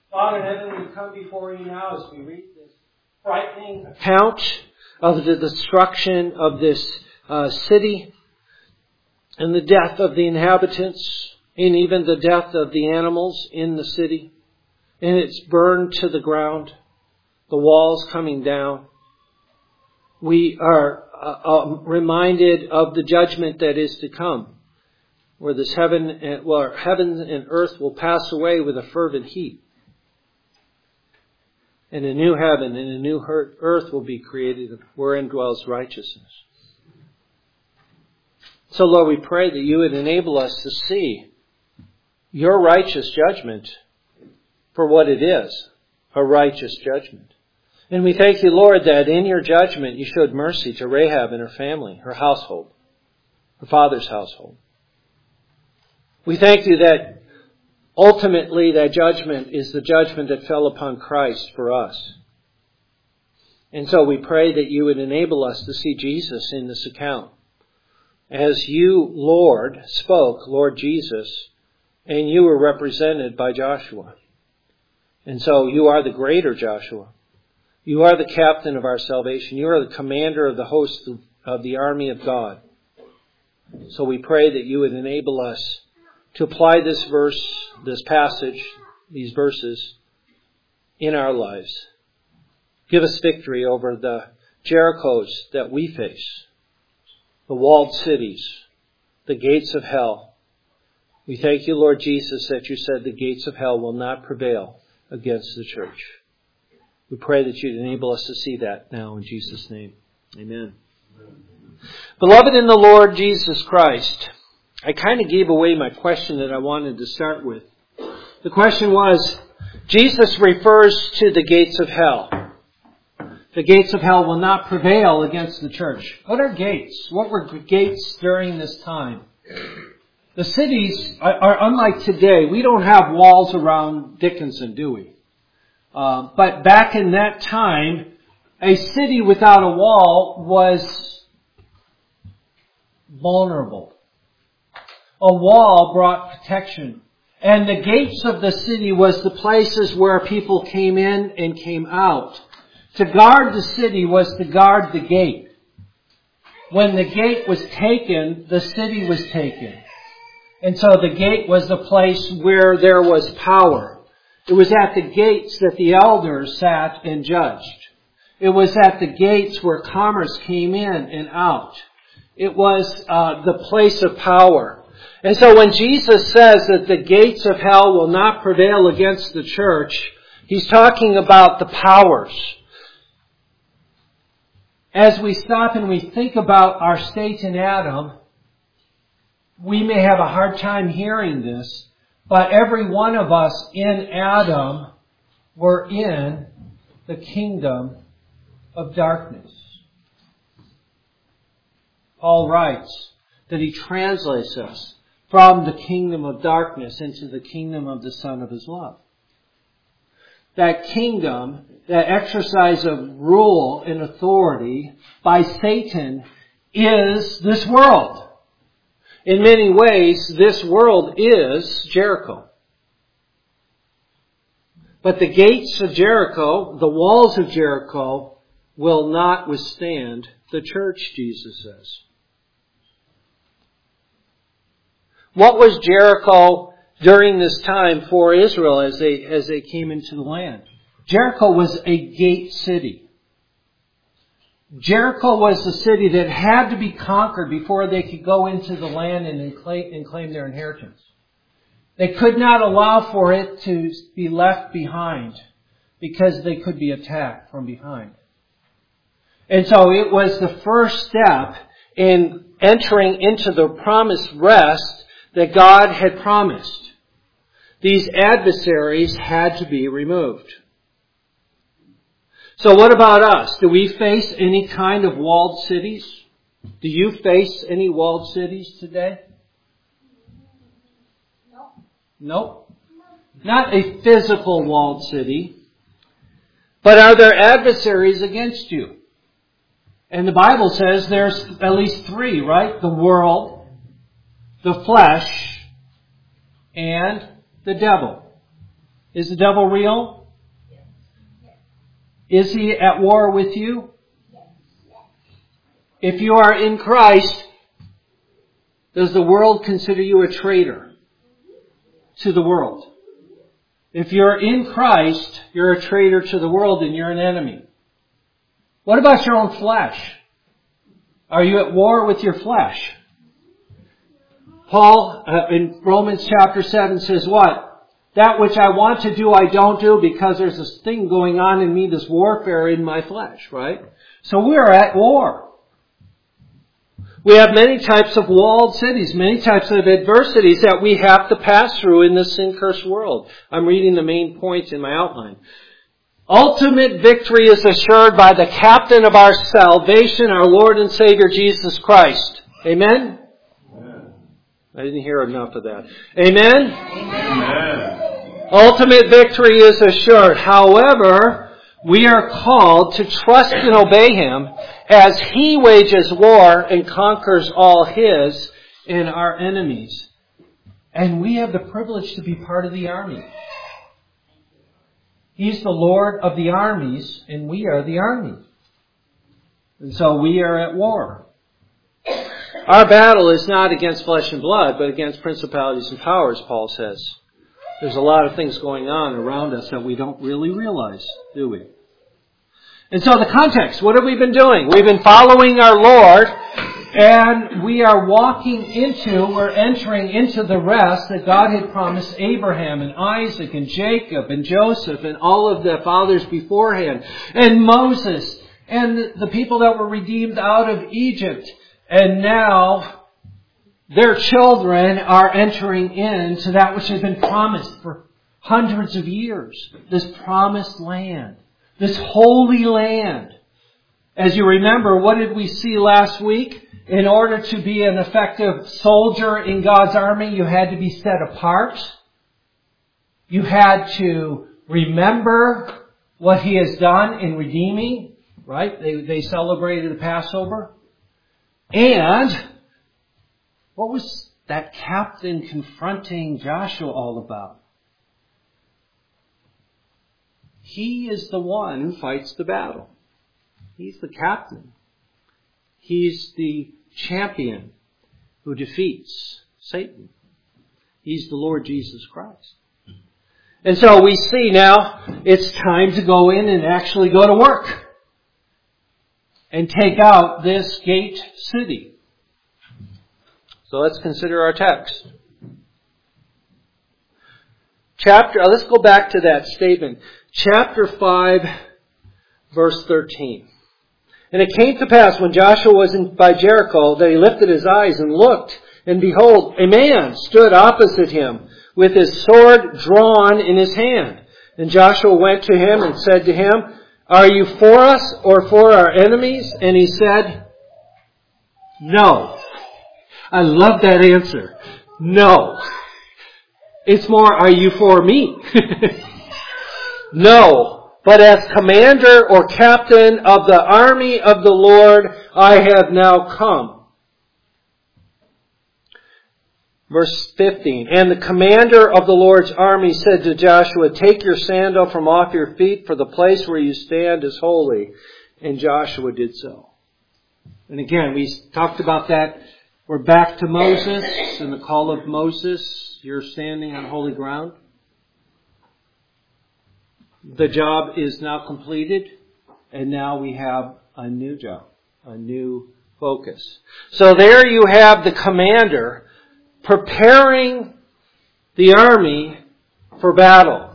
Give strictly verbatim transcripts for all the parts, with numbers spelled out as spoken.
Father in heaven, we come before you now as we read this frightening account of the destruction of this uh, city and the death of the inhabitants and even the death of the animals in the city. And it's burned to the ground, the walls coming down. We are uh, uh, reminded of the judgment that is to come, where this heaven and, well, heaven and earth will pass away with a fervent heat. And a new heaven and a new earth will be created wherein dwells righteousness. So Lord, we pray that you would enable us to see your righteous judgment for what it is, a righteous judgment. And we thank you, Lord, that in your judgment you showed mercy to Rahab and her family, her household, her father's household. We thank you that ultimately, that judgment is the judgment that fell upon Christ for us. And so we pray that you would enable us to see Jesus in this account. As you, Lord, spoke, Lord Jesus, and you were represented by Joshua. And so you are the greater Joshua. You are the captain of our salvation. You are the commander of the host of, of the army of God. So we pray that you would enable us to apply this verse, this passage, these verses, in our lives. Give us victory over the Jerichos that we face, the walled cities, the gates of hell. We thank you, Lord Jesus, that you said the gates of hell will not prevail against the church. We pray that you'd enable us to see that now in Jesus' name. Amen. Beloved in the Lord Jesus Christ, I kind of gave away my question that I wanted to start with. The question was, Jesus refers to the gates of hell. The gates of hell will not prevail against the church. What are gates? What were gates during this time? The cities are, are unlike today. We don't have walls around Dickinson, do we? Uh, but back in that time, a city without a wall was vulnerable. A wall brought protection. And the gates of the city was the places where people came in and came out. To guard the city was to guard the gate. When the gate was taken, the city was taken. And so the gate was the place where there was power. It was at the gates that the elders sat and judged. It was at the gates where commerce came in and out. It was uh, the place of power. And so when Jesus says that the gates of hell will not prevail against the church, he's talking about the powers. As we stop and we think about our state in Adam, we may have a hard time hearing this, but every one of us in Adam were in the kingdom of darkness. Paul writes that he translates us from the kingdom of darkness into the kingdom of the Son of his love. That kingdom, that exercise of rule and authority by Satan is this world. In many ways, this world is Jericho. But the gates of Jericho, the walls of Jericho, will not withstand the church, Jesus says. What was Jericho during this time for Israel as they as they came into the land? Jericho was a gate city. Jericho was the city that had to be conquered before they could go into the land and claim, and claim their inheritance. They could not allow for it to be left behind because they could be attacked from behind. And so it was the first step in entering into the promised rest that God had promised. These adversaries had to be removed. So what about us? Do we face any kind of walled cities? Do you face any walled cities today? No. Nope. Not a physical walled city. But are there adversaries against you? And the Bible says there's at least three, right? The world, the flesh, and the devil. Is the devil real? Is he at war with you? If you are in Christ, does the world consider you a traitor to the world? If you're in Christ, you're a traitor to the world and you're an enemy. What about your own flesh? Are you at war with your flesh? Paul, uh, in Romans chapter seven says what? That which I want to do, I don't do because there's this thing going on in me, this warfare in my flesh, right? So we are at war. We have many types of walled cities, many types of adversities that we have to pass through in this sin-cursed world. I'm reading the main points in my outline. Ultimate victory is assured by the captain of our salvation, our Lord and Savior, Jesus Christ. Amen? Amen. I didn't hear enough of that. Amen? Amen. Ultimate victory is assured. However, we are called to trust and obey Him as He wages war and conquers all His and our enemies. And we have the privilege to be part of the army. He's the Lord of the armies, and we are the army. And so we are at war. Our battle is not against flesh and blood, but against principalities and powers, Paul says. There's a lot of things going on around us that we don't really realize, do we? And so the context, what have we been doing? We've been following our Lord, and we are walking into, we're entering into the rest that God had promised Abraham and Isaac and Jacob and Joseph and all of the fathers beforehand, and Moses and the people that were redeemed out of Egypt. And now their children are entering into that which has been promised for hundreds of years. This promised land. This holy land. As you remember, what did we see last week? In order to be an effective soldier in God's army, you had to be set apart. You had to remember what He has done in redeeming, right? They, they celebrated the Passover. And what was that captain confronting Joshua all about? He is the one who fights the battle. He's the captain. He's the champion who defeats Satan. He's the Lord Jesus Christ. And so we see now it's time to go in and actually go to work and take out this gate city. So let's consider our text. Chapter, let's go back to that statement. Chapter five, verse thirteen. And it came to pass when Joshua was in, by Jericho that he lifted his eyes and looked, and behold, a man stood opposite him with his sword drawn in his hand. And Joshua went to him and said to him, Are you for us or for our enemies? And he said, No. I love that answer. No. It's more, are you for me? No. But as commander or captain of the army of the Lord, I have now come. Verse fifteen. And the commander of the Lord's army said to Joshua, Take your sandal from off your feet, for the place where you stand is holy. And Joshua did so. And again, we talked about that. We're back to Moses and the call of Moses. You're standing on holy ground. The job is now completed, and now we have a new job, a new focus. So there you have the commander preparing the army for battle.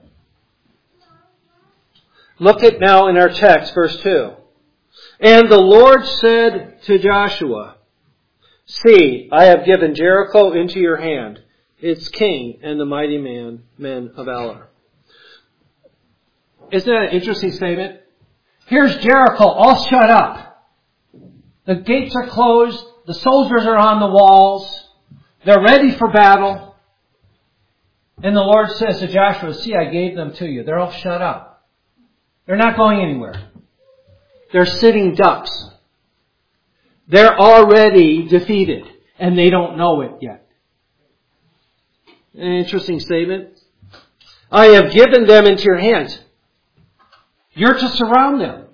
Look at now in our text, verse two. And the Lord said to Joshua, See, I have given Jericho into your hand, its king and the mighty man, men of valor. Isn't that an interesting statement? Here's Jericho all shut up. The gates are closed. The soldiers are on the walls. They're ready for battle. And the Lord says to Joshua, See, I gave them to you. They're all shut up. They're not going anywhere. They're sitting ducks. They're already defeated, and they don't know it yet. An interesting statement. I have given them into your hands. You're to surround them.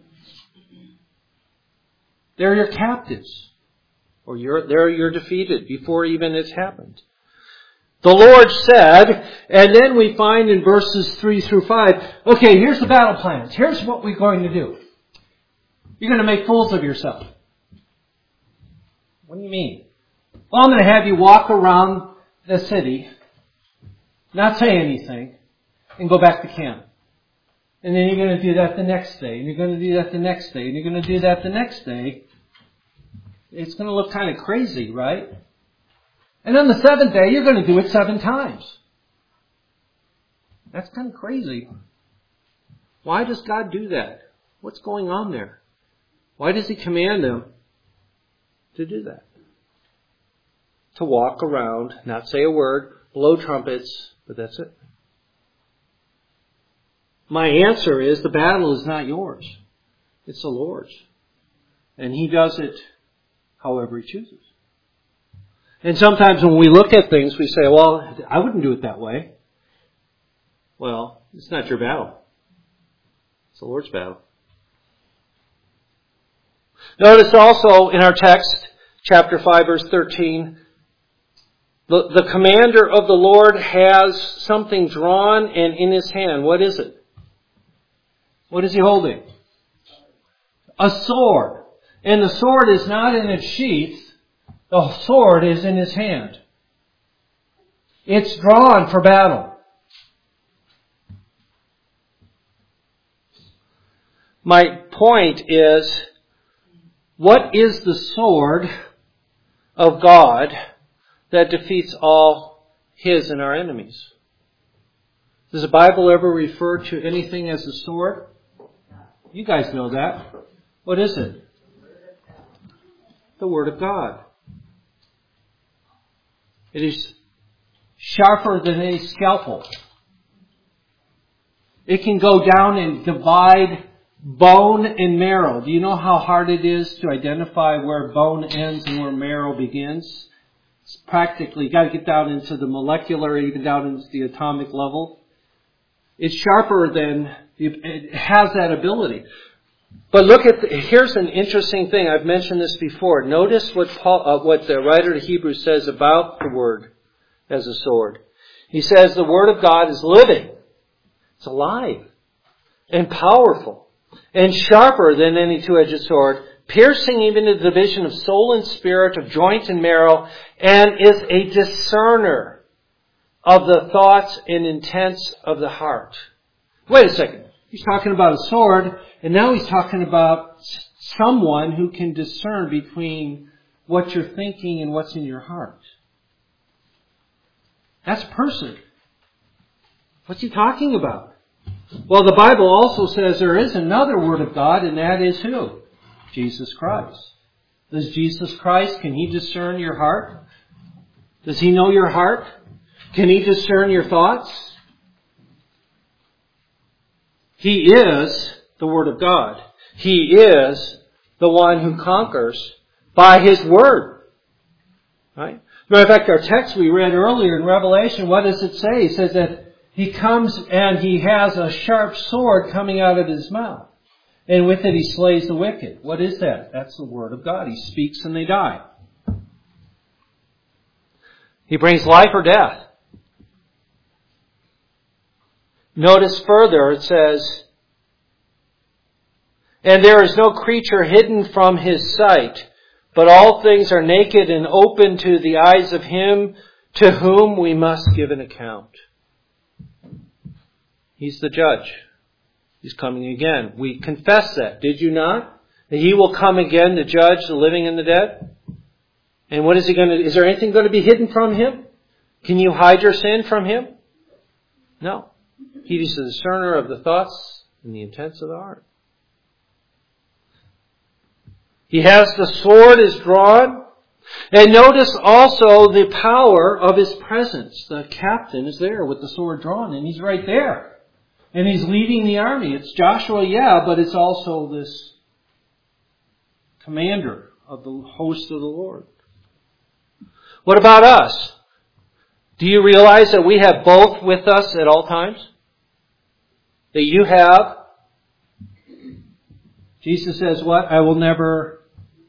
They're your captives. Or you're, they're you're defeated before even it's happened. The Lord said, and then we find in verses three through five, okay, here's the battle plans. Here's what we're going to do. You're going to make fools of yourself. What do you mean? Well, I'm going to have you walk around the city, not say anything, and go back to camp. And then you're going to do that the next day, and you're going to do that the next day, and you're going to do that the next day. It's going to look kind of crazy, right? And on the seventh day, you're going to do it seven times. That's kind of crazy. Why does God do that? What's going on there? Why does He command them to do that? To walk around, not say a word, blow trumpets, but that's it. My answer is the battle is not yours. It's the Lord's. And He does it however He chooses. And sometimes when we look at things, we say, well, I wouldn't do it that way. Well, it's not your battle. It's the Lord's battle. Notice also in our text, chapter five, verse thirteen, the, the commander of the Lord has something drawn and in his hand. What is it? What is he holding? A sword. And the sword is not in its sheath. The sword is in his hand. It's drawn for battle. My point is, what is the sword of God that defeats all His and our enemies? Does the Bible ever refer to anything as a sword? You guys know that. What is it? The Word of God. It is sharper than a scalpel. It can go down and divide bone and marrow. Do you know how hard it is to identify where bone ends and where marrow begins? It's practically, you got to get down into the molecular, even down into the atomic level. It's sharper than, it has that ability. But look at, the, here's an interesting thing. I've mentioned this before. Notice what Paul, uh, what the writer of Hebrews says about the Word as a sword. He says the Word of God is living. It's alive and powerful and sharper than any two-edged sword, piercing even to the division of soul and spirit, of joint and marrow, and is a discerner of the thoughts and intents of the heart. Wait a second. He's talking about a sword, and now he's talking about someone who can discern between what you're thinking and what's in your heart. That's a person. What's he talking about? Well, the Bible also says there is another Word of God, and that is who? Jesus Christ. Does Jesus Christ, can He discern your heart? Does He know your heart? Can He discern your thoughts? He is the Word of God. He is the one who conquers by His Word. Right? Matter of fact, our text we read earlier in Revelation, what does it say? It says that He comes and He has a sharp sword coming out of His mouth. And with it He slays the wicked. What is that? That's the Word of God. He speaks and they die. He brings life or death. Notice further, it says, and there is no creature hidden from His sight, but all things are naked and open to the eyes of Him to whom we must give an account. He's the judge. He's coming again. We confess that, did you not? That He will come again to judge the living and the dead? And what is He going to, is there anything going to be hidden from Him? Can you hide your sin from Him? No. He is the discerner of the thoughts and the intents of the heart. He has the sword is drawn. And notice also the power of His presence. The captain is there with the sword drawn, and he's right there. And he's leading the army. It's Joshua, yeah, but it's also this commander of the host of the Lord. What about us? Do you realize that we have both with us at all times? that you have. Jesus says what? I will never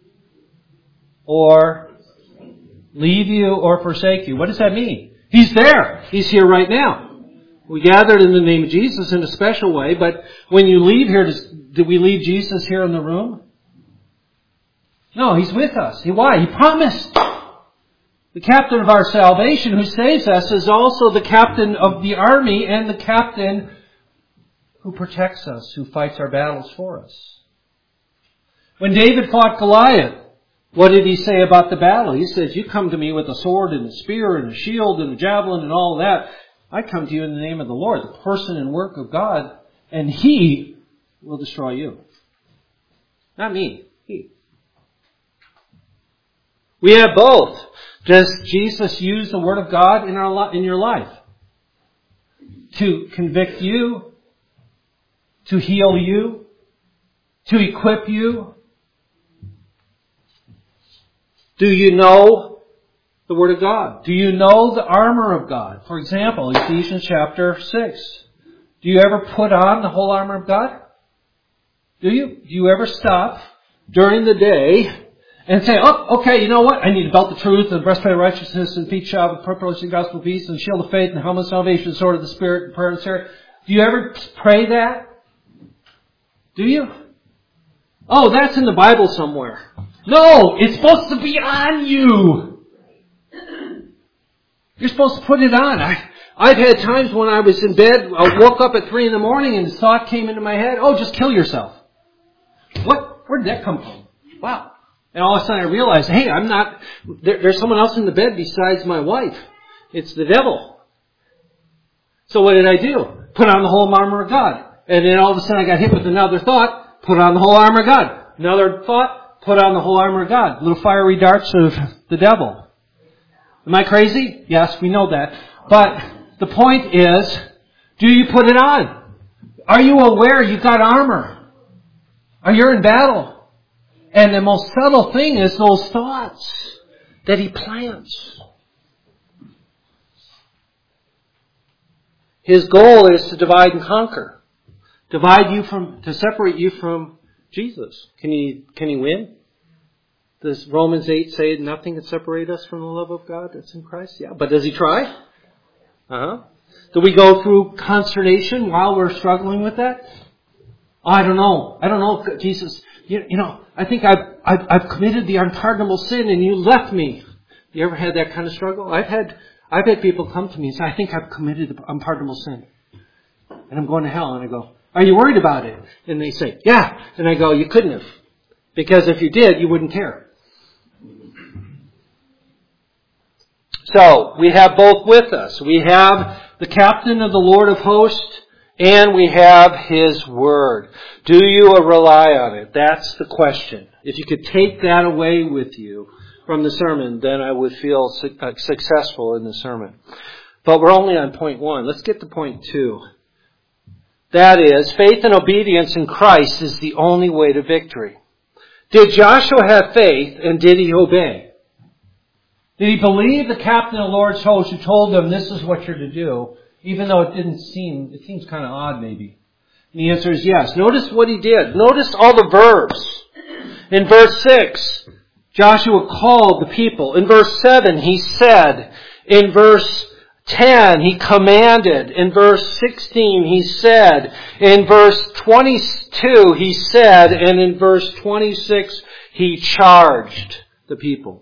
or leave you or forsake you. What does that mean? He's there. He's here right now. We gathered in the name of Jesus in a special way, but when you leave here, does, did we leave Jesus here in the room? No, He's with us. Why? He promised. The captain of our salvation who saves us is also the captain of the army and the captain who protects us, who fights our battles for us. When David fought Goliath, what did he say about the battle? He says, you come to me with a sword and a spear and a shield and a javelin and all that. I come to you in the name of the Lord, the person and work of God, and He will destroy you. Not me, He. We have both. Does Jesus use the Word of God in our in your life? To convict you? To heal you? To equip you? Do you know the Word of God? Do you know the armor of God? For example, Ephesians chapter six. Do you ever put on the whole armor of God? Do you? Do you ever stop during the day and say, oh, okay, you know what? I need to belt the truth, and breastplate of righteousness, and feet shod with preparation of the gospel of peace, and shield of faith, and helmet of salvation, sword of the Spirit, and prayer of the Spirit. Do you ever pray that? Do you? Oh, that's in the Bible somewhere. No, it's supposed to be on you. You're supposed to put it on. I, I've had times when I was in bed, I woke up at three in the morning and the thought came into my head, oh, just kill yourself. What? Where did that come from? Wow. And all of a sudden I realized, hey, I'm not, there, there's someone else in the bed besides my wife. It's the devil. So what did I do? Put on the whole armor of God. And then all of a sudden I got hit with another thought, put on the whole armor of God. Another thought, put on the whole armor of God. Little fiery darts of the devil. Am I crazy? Yes, we know that. But the point is, do you put it on? Are you aware you've got armor? Are you in battle? And the most subtle thing is those thoughts that He plants. His goal is to divide and conquer. Divide you from, to separate you from Jesus. Can he, can he win? Does Romans eight say nothing can separate us from the love of God that's in Christ? Yeah. But does he try? Uh-huh. Do we go through consternation while we're struggling with that? I don't know. I don't know if Jesus, you, you know, I think I've, I've, I've committed the unpardonable sin and you left me. You ever had that kind of struggle? I've had, I've had people come to me and say, I think I've committed the unpardonable sin. And I'm going to hell. And I go, are you worried about it? And they say, yeah. And I go, you couldn't have. Because if you did, you wouldn't care. So, we have both with us. We have the captain of the Lord of hosts, and we have His Word. Do you rely on it? That's the question. If you could take that away with you from the sermon, then I would feel successful in the sermon. But we're only on point one. Let's get to point two. That is, faith and obedience in Christ is the only way to victory. Did Joshua have faith and did he obey? Did he believe the captain of the Lord's host who told them this is what you're to do, even though it didn't seem, it seems kind of odd maybe? And the answer is yes. Notice what he did. Notice all the verbs. In verse six, Joshua called the people. In verse seven, he said. In verse ten, he commanded. In verse sixteen, he said. In verse twenty-two, he said. And in verse twenty-six, he charged the people.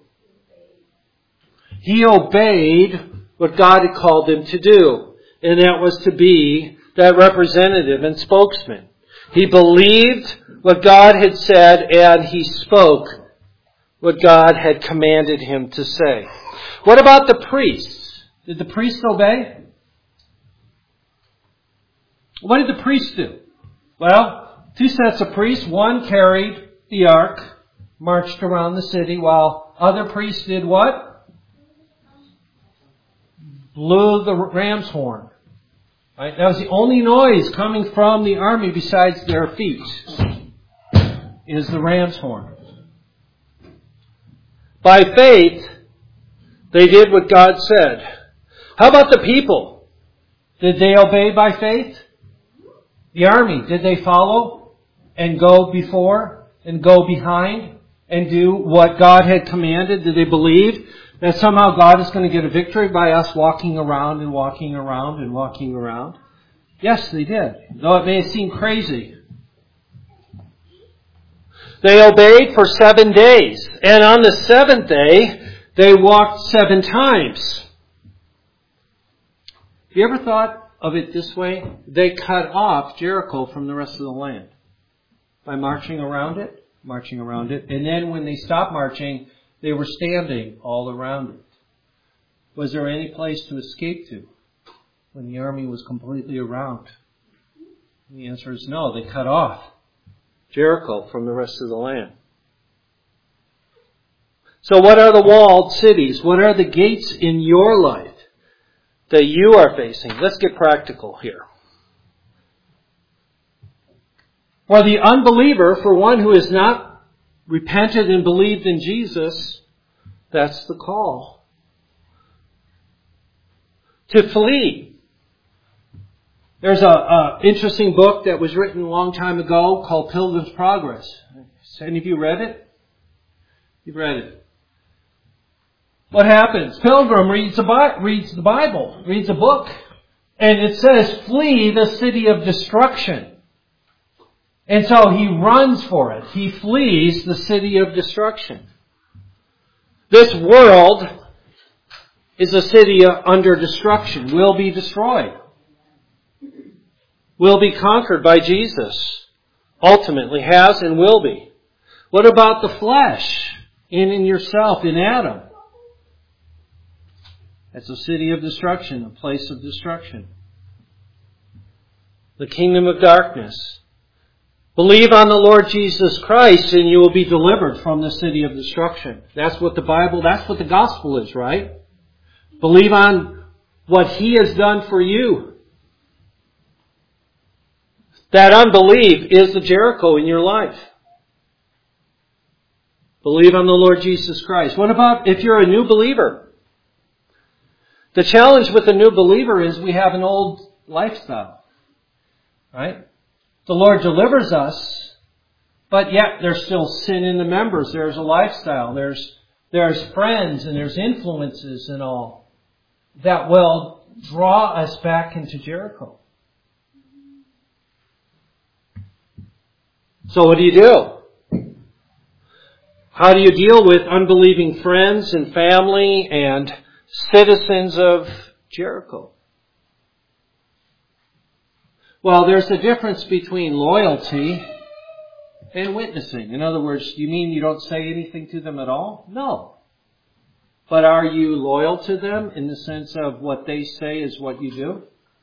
He obeyed what God had called him to do. And that was to be that representative and spokesman. He believed what God had said and he spoke what God had commanded him to say. What about the priests? Did the priests obey? What did the priests do? Well, two sets of priests. One carried the ark, marched around the city, while other priests did what? Blew the ram's horn. Right? That was the only noise coming from the army besides their feet, is the ram's horn. By faith, they did what God said. How about the people? Did they obey by faith? The army, did they follow and go before and go behind and do what God had commanded? Did they believe that somehow God is going to get a victory by us walking around and walking around and walking around? Yes, they did, though it may seem crazy. They obeyed for seven days, and on the seventh day, they walked seven times. Have you ever thought of it this way? They cut off Jericho from the rest of the land by marching around it, marching around it, and then when they stopped marching, they were standing all around it. Was there any place to escape to when the army was completely around? The answer is no. They cut off Jericho from the rest of the land. So what are the walled cities? What are the gates in your life that you are facing? Let's get practical here. For the unbeliever, for one who has not repented and believed in Jesus, that's the call. To flee. There's a, a interesting book that was written a long time ago called Pilgrim's Progress. Has any of you read it? You've read it. What happens? Pilgrim reads the, Bi- reads the Bible, reads a book, and it says, flee the city of destruction. And so he runs for it. He flees the city of destruction. This world is a city under destruction, will be destroyed, will be conquered by Jesus, ultimately has and will be. What about the flesh in, in yourself, in Adam? That's a city of destruction, a place of destruction. The kingdom of darkness. Believe on the Lord Jesus Christ and you will be delivered from the city of destruction. That's what the Bible, that's what the gospel is, right? Believe on what He has done for you. That unbelief is the Jericho in your life. Believe on the Lord Jesus Christ. What about if you're a new believer? The challenge with a new believer is we have an old lifestyle. Right? The Lord delivers us, but yet there's still sin in the members. There's a lifestyle. There's, there's friends and there's influences and all that will draw us back into Jericho. So what do you do? How do you deal with unbelieving friends and family and citizens of Jericho? Well, there's a difference between loyalty and witnessing. In other words, you mean you don't say anything to them at all? No. But are you loyal to them in the sense of what they say is what you do?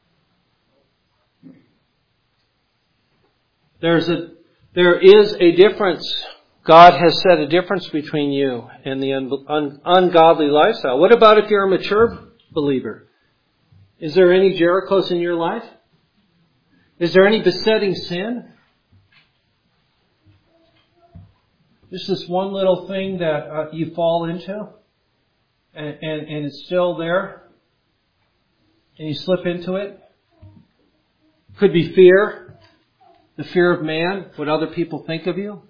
There's a, there is a difference. God has set a difference between you and the un, un, ungodly lifestyle. What about if you're a mature believer? Is there any Jerichos in your life? Is there any besetting sin? Just this one little thing that uh, you fall into and, and, and it's still there and you slip into it? Could be fear, the fear of man, what other people think of you.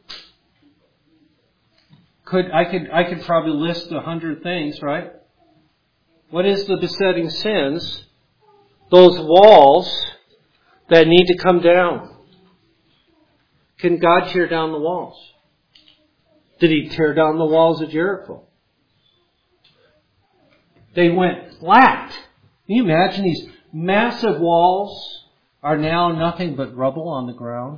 Could I could I could probably list a hundred things, right? What is the besetting sins? Those walls that need to come down. Can God tear down the walls? Did He tear down the walls of Jericho? They went flat. Can you imagine these massive walls are now nothing but rubble on the ground?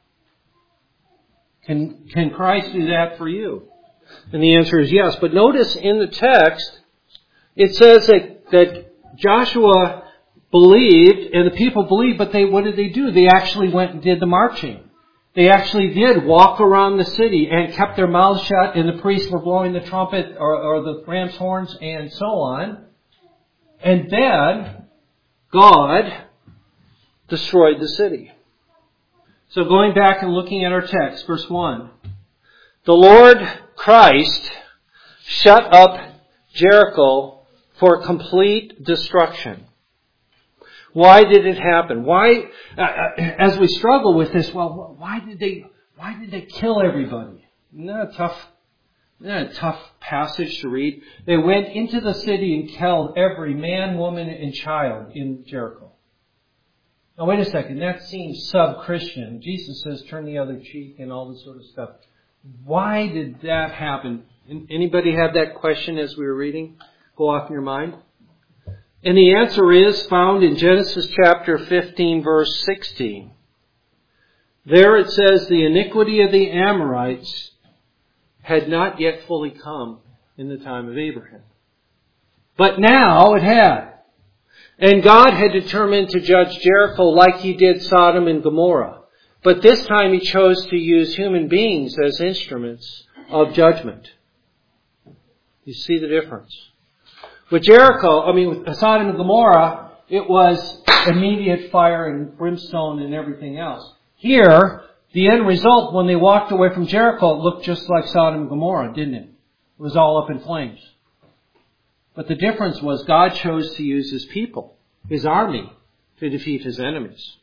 Can, can Christ do that for you? And the answer is yes. But notice in the text, it says that, that Joshua believed, and the people believed, but they, what did they do? They actually went and did the marching. They actually did walk around the city and kept their mouths shut, and the priests were blowing the trumpet or, or the ram's horns and so on. And then God destroyed the city. So going back and looking at our text, verse one. The Lord Christ shut up Jericho for complete destruction. Why did it happen? Why, uh, as we struggle with this, well, why did they, why did they kill everybody? Isn't that a tough, isn't that a tough passage to read? They went into the city and killed every man, woman, and child in Jericho. Now wait a second, that seems sub-Christian. Jesus says turn the other cheek and all this sort of stuff. Why did that happen? Anybody have that question as we were reading go off in your mind? And the answer is found in Genesis chapter fifteen, verse sixteen. There it says, the iniquity of the Amorites had not yet fully come in the time of Abraham. But now it had. And God had determined to judge Jericho like He did Sodom and Gomorrah. But this time He chose to use human beings as instruments of judgment. You see the difference? With Jericho, I mean, with Sodom and Gomorrah, it was immediate fire and brimstone and everything else. Here, the end result, when they walked away from Jericho, it looked just like Sodom and Gomorrah, didn't it? It was all up in flames. But the difference was God chose to use His people, His army, to defeat His enemies.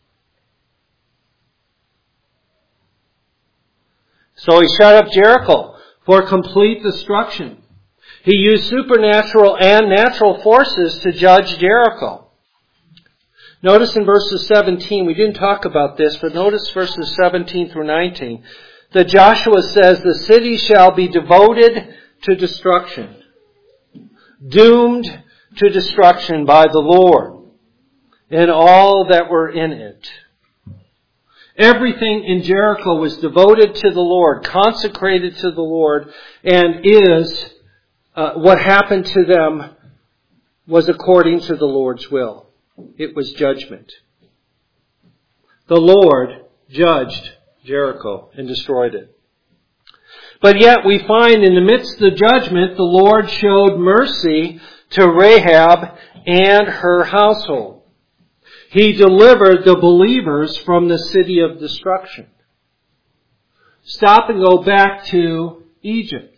So He shut up Jericho for complete destruction. He used supernatural and natural forces to judge Jericho. Notice in verses seventeen, we didn't talk about this, but notice verses seventeen through nineteen, that Joshua says, the city shall be devoted to destruction, doomed to destruction by the Lord, and all that were in it. Everything in Jericho was devoted to the Lord, consecrated to the Lord, and is Uh, what happened to them was according to the Lord's will. It was judgment. The Lord judged Jericho and destroyed it. But yet we find in the midst of the judgment, the Lord showed mercy to Rahab and her household. He delivered the believers from the city of destruction. Stop and go back to Egypt.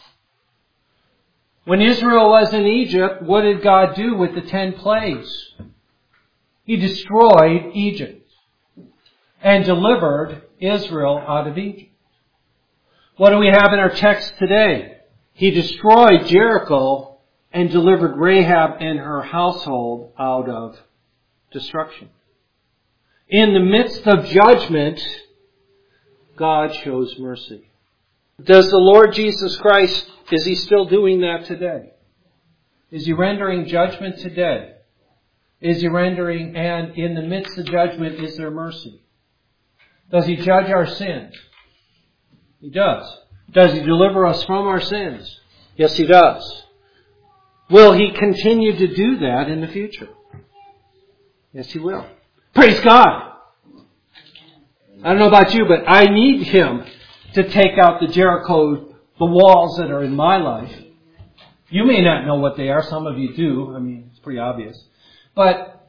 When Israel was in Egypt, what did God do with the ten plagues? He destroyed Egypt and delivered Israel out of Egypt. What do we have in our text today? He destroyed Jericho and delivered Rahab and her household out of destruction. In the midst of judgment, God shows mercy. Does the Lord Jesus Christ, is He still doing that today? Is He rendering judgment today? Is He rendering, and in the midst of judgment, is there mercy? Does He judge our sins? He does. Does He deliver us from our sins? Yes, He does. Will He continue to do that in the future? Yes, He will. Praise God! I don't know about you, but I need Him to take out the Jericho, the walls that are in my life. You may not know what they are. Some of you do. I mean, it's pretty obvious. But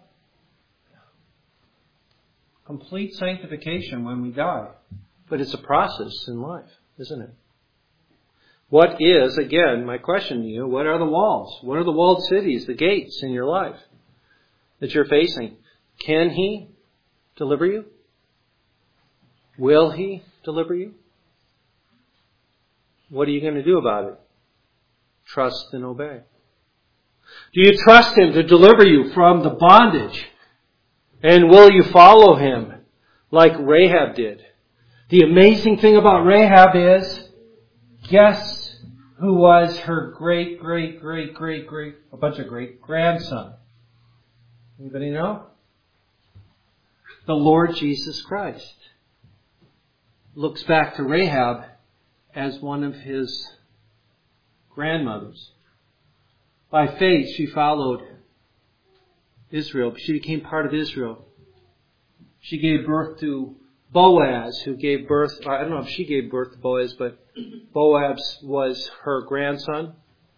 complete sanctification when we die. But it's a process in life, isn't it? What is, again, my question to you, what are the walls? What are the walled cities, the gates in your life that you're facing? Can He deliver you? Will He deliver you? What are you going to do about it? Trust and obey. Do you trust Him to deliver you from the bondage? And will you follow Him like Rahab did? The amazing thing about Rahab is, guess who was her great, great, great, great, great, a bunch of great grandson? Anybody know? The Lord Jesus Christ looks back to Rahab as one of his grandmothers. By faith, she followed Israel. She became part of Israel. She gave birth to Boaz, who gave birth, I don't know if she gave birth to Boaz, but Boaz was her grandson.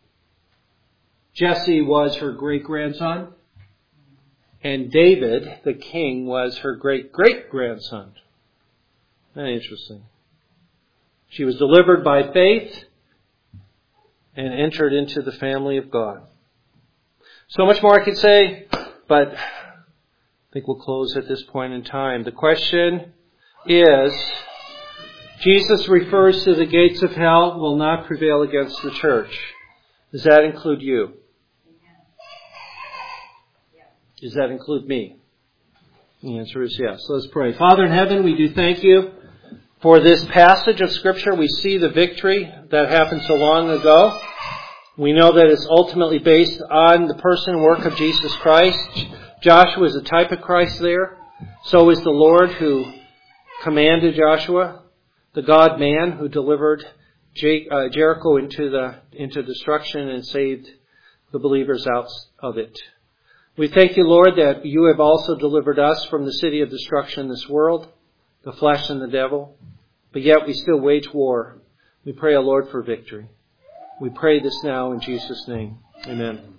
Jesse was her great-grandson. And David, the king, was her great-great-grandson. Very interesting. She was delivered by faith and entered into the family of God. So much more I could say, but think we'll close at this point in time. The question is, Jesus refers to the gates of hell will not prevail against the church. Does that include you? Does that include me? The answer is yes. Let's pray. Father in heaven, we do thank you for this passage of Scripture. We see the victory that happened so long ago. We know that it's ultimately based on the person and work of Jesus Christ. Joshua is a type of Christ there. So is the Lord who commanded Joshua, the God-man who delivered Jericho into the into destruction and saved the believers out of it. We thank you, Lord, that you have also delivered us from the city of destruction, this world, the flesh and the devil. But yet we still wage war. We pray, O Lord, for victory. We pray this now in Jesus' name. Amen.